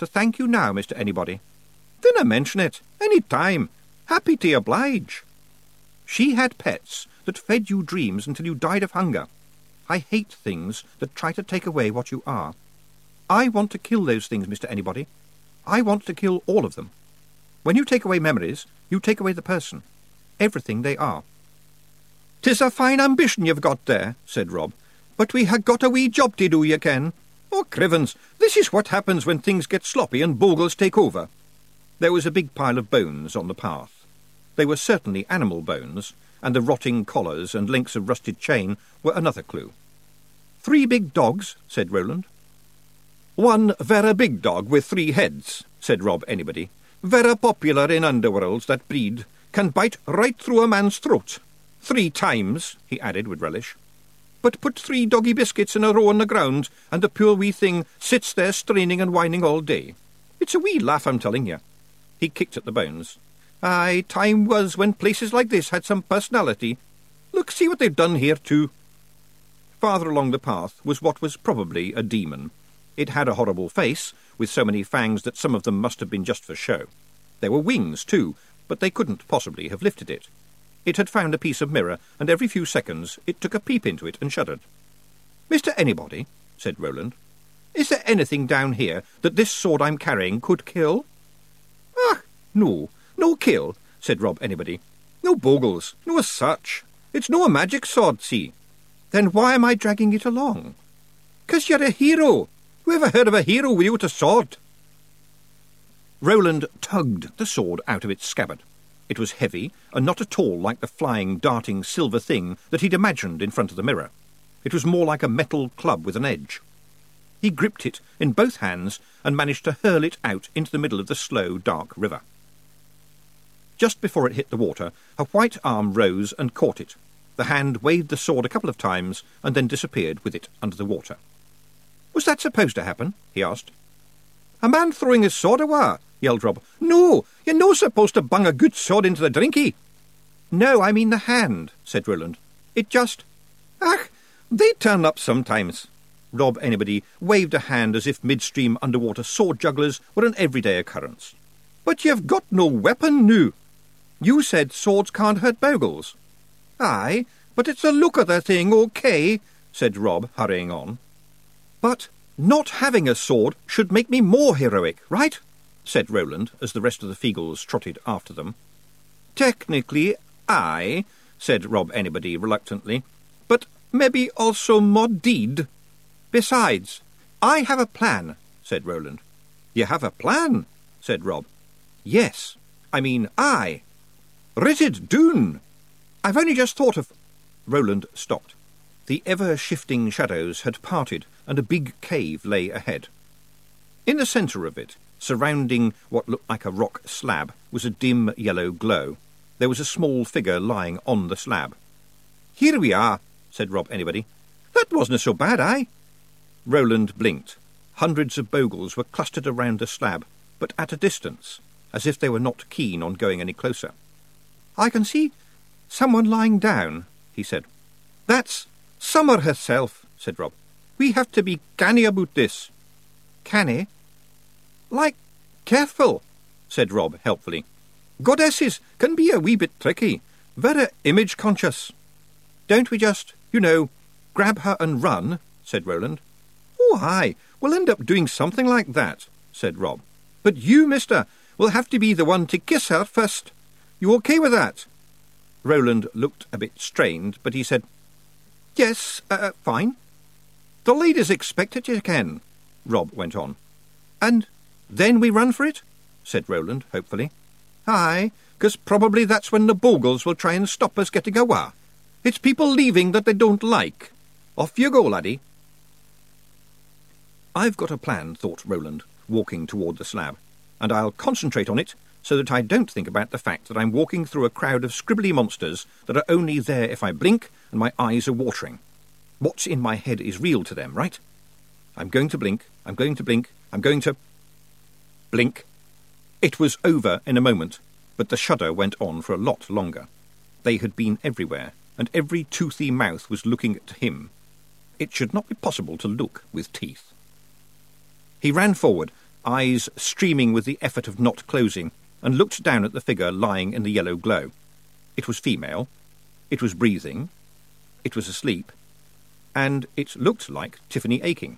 to thank you now, Mister Anybody." "Dinna mention it. Any time. Happy to oblige." "She had pets that fed you dreams until you died of hunger. I hate things that try to take away what you are. I want to kill those things, Mister Anybody. I want to kill all of them. When you take away memories, you take away the person. Everything they are." "'Tis a fine ambition you've got there," said Rob, "but we ha' got a wee job to do, ye ken. Oh, crivens, this is what happens when things get sloppy and bogles take over." There was a big pile of bones on the path. They were certainly animal bones, and the rotting collars and links of rusted chain were another clue. "Three big dogs," said Roland. "One vera big dog with three heads," said Rob Anybody. "Vera popular in underworlds, that breed. Can bite right through a man's throat. Three times," he added with relish. "But put three doggy biscuits in a row on the ground, and the poor wee thing sits there straining and whining all day. It's a wee laugh, I'm telling you." He kicked at the bones. "Aye, time was when places like this had some personality. Look, see what they've done here, too." Farther along the path was what was probably a demon. It had a horrible face, with so many fangs that some of them must have been just for show. There were wings, too, but they couldn't possibly have lifted it. It had found a piece of mirror, and every few seconds it took a peep into it and shuddered. "Mister Anybody," said Roland, "is there anything down here that this sword I'm carrying could kill?" "Ah, no, no kill," said Rob Anybody. "No bogles, no as such. It's no a magic sword, see." "Then why am I dragging it along?" "'Cause you're a hero. Who ever heard of a hero without a sword?" Roland tugged the sword out of its scabbard. It was heavy, and not at all like the flying, darting silver thing that he'd imagined in front of the mirror. It was more like a metal club with an edge. He gripped it in both hands and managed to hurl it out into the middle of the slow, dark river. Just before it hit the water, a white arm rose and caught it. The hand waved the sword a couple of times and then disappeared with it under the water. "Was that supposed to happen?" he asked. "A man throwing his sword awa'," yelled Rob. "No, you're no supposed to bung a good sword into the drinky." "No, I mean the hand," said Roland. "It just—" "Ach, they turn up sometimes." Rob Anybody waved a hand as if midstream underwater sword jugglers were an everyday occurrence. "But you've got no weapon noo." "You said swords can't hurt bogles." "Aye, but it's the look of the thing, okay," said Rob, hurrying on. "But not having a sword should make me more heroic, right?" said Roland, as the rest of the Feagles trotted after them. "Technically, aye," said Rob Anybody reluctantly, "but maybe also more deed. Besides, I have a plan," said Roland. "You have a plan?" said Rob. "Yes, I mean I. Ritted doon. I've only just thought of—" Roland stopped. The ever-shifting shadows had parted, and a big cave lay ahead. In the centre of it, surrounding what looked like a rock slab, was a dim yellow glow. There was a small figure lying on the slab. "Here we are," said Rob Anybody. "That wasn't so bad, eh?" Roland blinked. Hundreds of bogles were clustered around the slab, but at a distance, as if they were not keen on going any closer. "I can see someone lying down," he said. "That's Summer herself," said Rob. "We have to be canny about this." "Canny?" "Like, careful," said Rob helpfully. "Goddesses can be a wee bit tricky, very image-conscious." "Don't we just, you know, grab her and run?" said Roland. "Oh, aye, we'll end up doing something like that," said Rob. "But you, mister, will have to be the one to kiss her first. You okay with that?" Roland looked a bit strained, but he said, "Yes, uh, fine." "The ladies expect it, you can," Rob went on. "And then we run for it?" said Roland, hopefully. "Aye, 'cause probably that's when the bogles will try and stop us getting awa'. It's people leaving that they don't like. Off you go, laddie." "I've got a plan," thought Roland, walking toward the slab, "and I'll concentrate on it so that I don't think about the fact that I'm walking through a crowd of scribbly monsters that are only there if I blink and my eyes are watering. What's in my head is real to them, right? I'm going to blink, I'm going to blink, I'm going to... blink. It was over in a moment, but the shudder went on for a lot longer. They had been everywhere, and every toothy mouth was looking at him. It should not be possible to look with teeth. He ran forward, eyes streaming with the effort of not closing, and looked down at the figure lying in the yellow glow. It was female, it was breathing, it was asleep, and it looked like Tiffany Aching.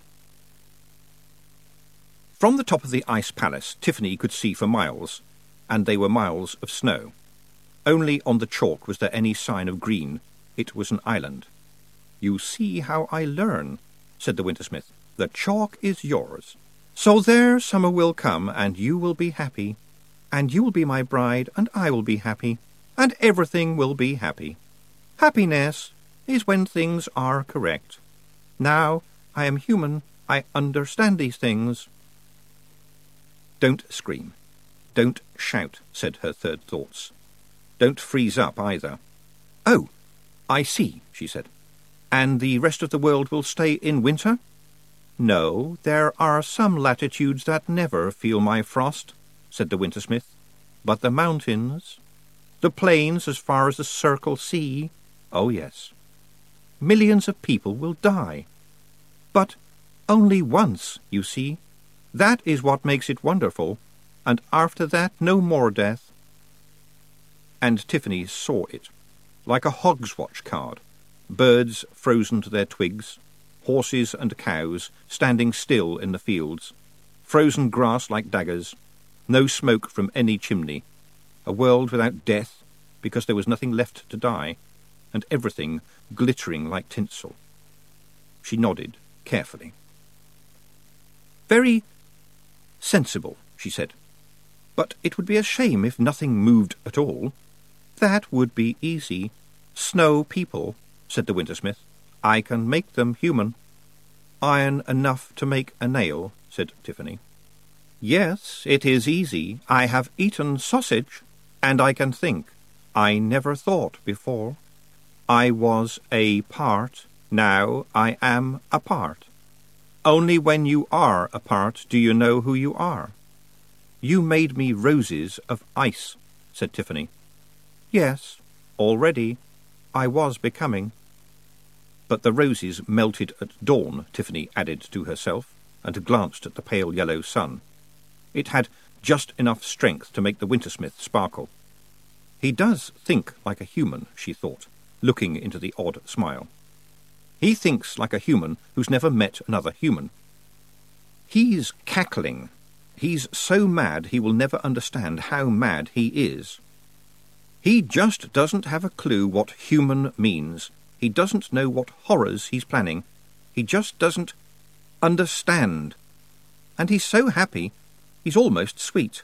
From the top of the ice palace, Tiffany could see for miles, and they were miles of snow. Only on the chalk was there any sign of green. It was an island. "You see how I learn," said the Wintersmith. "The chalk is yours. So there summer will come, and you will be happy, and you will be my bride, and I will be happy, and everything will be happy. Happiness is when things are correct. Now I am human, I understand these things." "Don't scream. Don't shout," said her third thoughts. "Don't freeze up either." "Oh, I see," she said. "And the rest of the world will stay in winter?" "No, there are some latitudes that never feel my frost," said the Wintersmith. "But the mountains, the plains as far as the Circle Sea, oh yes. Millions of people will die. But only once, you see. That is what makes it wonderful, and after that no more death." And Tiffany saw it, like a Hogswatch card, birds frozen to their twigs, horses and cows standing still in the fields, frozen grass like daggers, no smoke from any chimney, a world without death because there was nothing left to die, and everything glittering like tinsel. She nodded carefully. "Very sensible," she said. "But it would be a shame if nothing moved at all." "That would be easy. Snow people," said the Wintersmith. "I can make them human." "Iron enough to make a nail," said Tiffany. "Yes, it is easy. I have eaten sausage, and I can think. I never thought before. I was a part, now I am a part. Only when you are a part do you know who you are." "You made me roses of ice," said Tiffany. "Yes, already. I was becoming." "But the roses melted at dawn," Tiffany added to herself, and glanced at the pale yellow sun. It had just enough strength to make the Wintersmith sparkle. "He does think like a human," she thought, looking into the odd smile. "He thinks like a human who's never met another human. He's cackling. He's so mad he will never understand how mad he is. He just doesn't have a clue what human means. He doesn't know what horrors he's planning. He just doesn't understand. And he's so happy, he's almost sweet."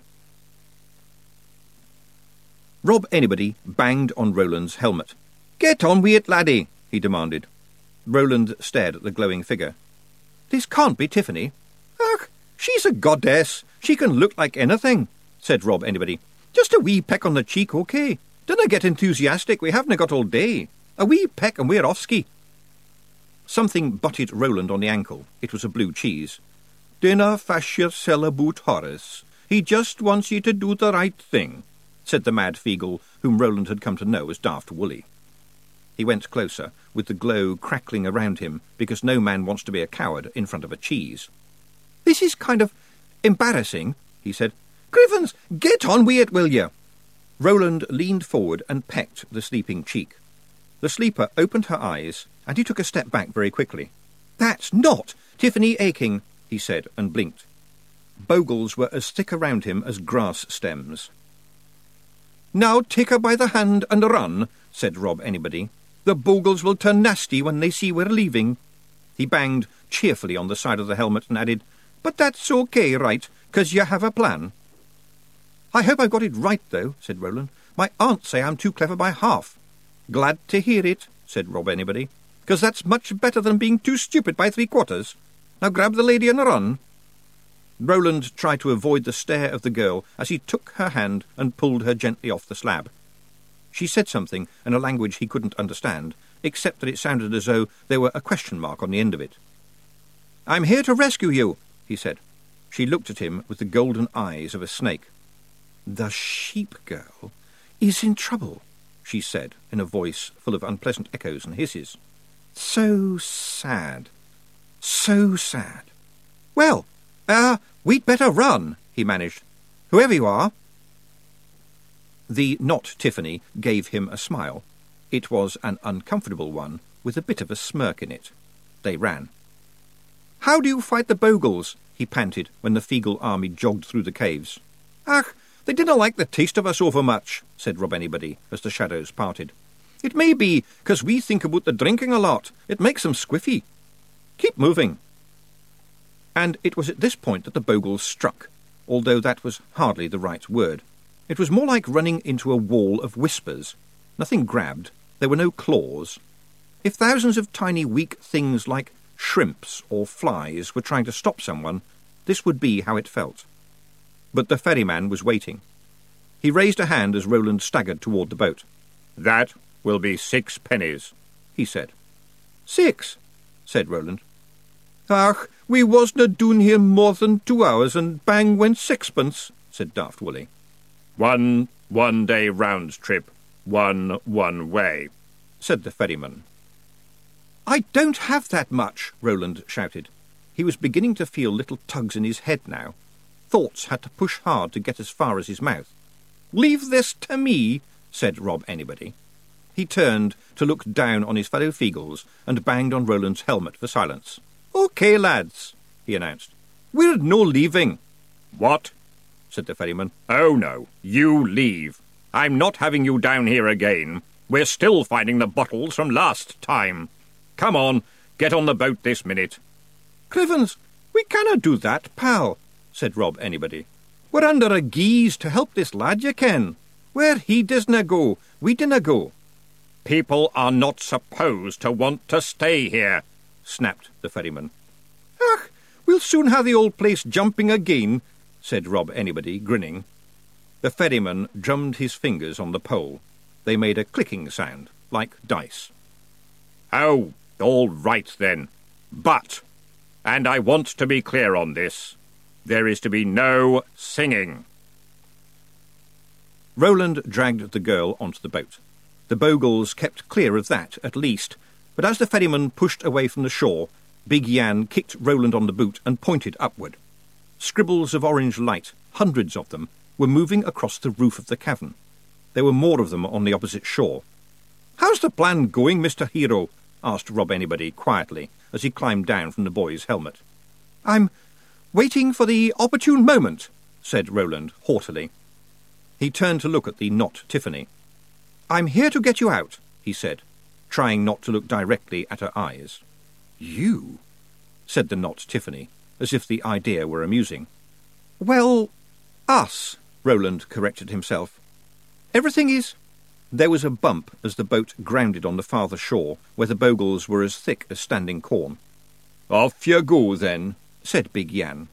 Rob Anybody banged on Roland's helmet. "Get on wi' it, laddie," he demanded. Roland stared at the glowing figure. "This can't be Tiffany." "Ach, she's a goddess. She can look like anything," said Rob Anybody. "Just a wee peck on the cheek, okay? Dinna get enthusiastic, we haven't got all day. A wee peck and we're offski." Something butted Roland on the ankle. It was a blue cheese. "Dinna fash yoursel aboot Horace. He just wants ye to do the right thing," said the mad Feegle, whom Roland had come to know as Daft Woolly. He went closer, with the glow crackling around him, because no man wants to be a coward in front of a cheese. "This is kind of embarrassing," he said. "Griffins, get on wi' it, will ye?" Roland leaned forward and pecked the sleeping cheek. The sleeper opened her eyes, and he took a step back very quickly. "That's not Tiffany Aching," he said, and blinked. Bogles were as thick around him as grass stems. "Now take her by the hand and run," said Rob Anybody. "The Bogles will turn nasty when they see we're leaving." He banged cheerfully on the side of the helmet and added, "But that's okay, right, 'cause you have a plan." "I hope I've got it right, though," said Roland. "My aunt say I'm too clever by half." "Glad to hear it," said Rob Anybody, "'cause that's much better than being too stupid by three quarters. Now grab the lady and run." Roland tried to avoid the stare of the girl as he took her hand and pulled her gently off the slab. She said something in a language he couldn't understand, except that it sounded as though there were a question mark on the end of it. "I'm here to rescue you," he said. She looked at him with the golden eyes of a snake. "The sheep girl is in trouble," she said, in a voice full of unpleasant echoes and hisses. "So sad. So sad. Well, uh, "We'd better run," he managed. "Whoever you are." The Not Tiffany gave him a smile. It was an uncomfortable one, with a bit of a smirk in it. They ran. "How do you fight the Bogles?" he panted when the Feegle army jogged through the caves. "Ach, they didn't like the taste of us overmuch," said Rob Anybody, as the shadows parted. "It may be 'cause we think about the drinking a lot. It makes them squiffy. Keep moving." And it was at this point that the Bogles struck, although that was hardly the right word. It was more like running into a wall of whispers. Nothing grabbed. There were no claws. If thousands of tiny weak things like shrimps or flies were trying to stop someone, this would be how it felt. But the ferryman was waiting. He raised a hand as Roland staggered toward the boat. "That will be six pennies," he said. "Six," said Roland. "Ach, we wasna doon here more than two hours, and bang went sixpence," said Daft Woolly. "One one-day round trip, one one way," said the ferryman. "I don't have that much," Roland shouted. He was beginning to feel little tugs in his head now. Thoughts had to push hard to get as far as his mouth. "Leave this to me," said Rob Anybody. He turned to look down on his fellow Feegles and banged on Roland's helmet for silence. "OK, lads," he announced. "We're no leaving." "What?" said the ferryman. "Oh, no, you leave. I'm not having you down here again. We're still finding the bottles from last time. Come on, get on the boat this minute." "Crivens, we cannot do that, pal," said Rob Anybody. "We're under a geese to help this lad, ye ken. Where he disna go, we dinna go." "People are not supposed to want to stay here," snapped the ferryman. "Ach, we'll soon have the old place jumping again," said Rob Anybody, grinning. The ferryman drummed his fingers on the pole. They made a clicking sound, like dice. "Oh, all right then. But, and I want to be clear on this, there is to be no singing." Roland dragged the girl onto the boat. The Bogles kept clear of that, at least, but as the ferryman pushed away from the shore, Big Yan kicked Roland on the boot and pointed upward. Scribbles of orange light, hundreds of them, were moving across the roof of the cavern. There were more of them on the opposite shore. "How's the plan going, Mister Hero?" asked Rob Anybody quietly, as he climbed down from the boy's helmet. "I'm waiting for the opportune moment," said Roland haughtily. He turned to look at the Not Tiffany. "I'm here to get you out," he said, trying not to look directly at her eyes. "You?" said the Not Tiffany, as if the idea were amusing. "Well, us," Roland corrected himself. "Everything is—" There was a bump as the boat grounded on the farther shore, where the Bogles were as thick as standing corn. "Off you go, then," said Big Yan.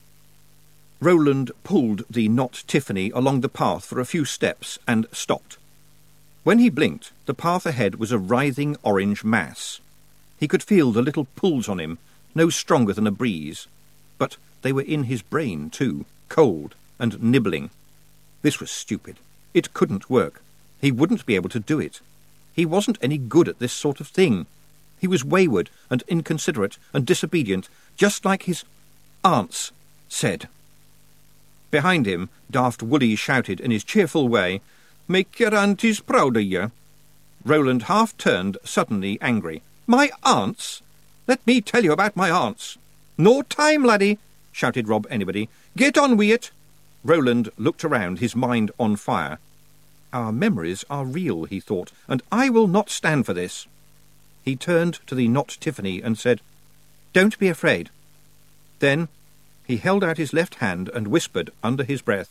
Roland pulled the Not Tiffany along the path for a few steps and stopped. When he blinked, the path ahead was a writhing orange mass. He could feel the little pulls on him, no stronger than a breeze. But they were in his brain, too, cold and nibbling. This was stupid. It couldn't work. He wouldn't be able to do it. He wasn't any good at this sort of thing. He was wayward and inconsiderate and disobedient, just like his aunts said. Behind him, Daft Woolly shouted in his cheerful way, "Make your aunties proud of you." Roland half turned, suddenly angry. "My aunts? Let me tell you about my aunts." "No time, laddie," shouted Rob Anybody. "Get on wi' it." Roland looked around, his mind on fire. Our memories are real, he thought, and I will not stand for this. He turned to the Not Tiffany and said, "Don't be afraid." Then he held out his left hand and whispered under his breath,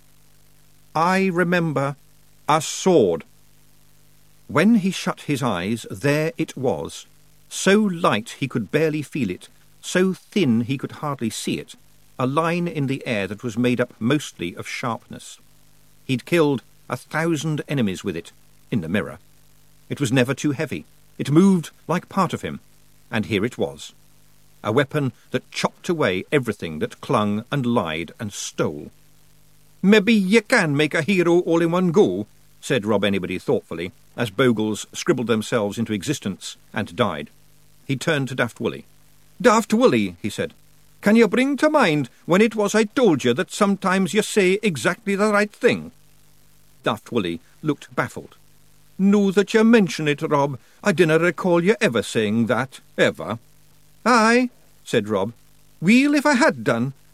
"I remember a sword." When he shut his eyes, there it was, so light he could barely feel it, so thin he could hardly see it, a line in the air that was made up mostly of sharpness. He'd killed a thousand enemies with it, in the mirror. It was never too heavy. It moved like part of him, and here it was, a weapon that chopped away everything that clung and lied and stole. "Maybe ye can make a hero all in one go," said Rob Anybody thoughtfully, as Bogles scribbled themselves into existence and died. He turned to Daft Woolly. "Daft Woolly," he said, Can you bring to mind when it was I told you that sometimes you say exactly the right thing?" Daft Willie looked baffled. "Now that you mention it, Rob, I dinna recall you ever saying that, ever." "Aye," said Rob. "Weel, if I had done,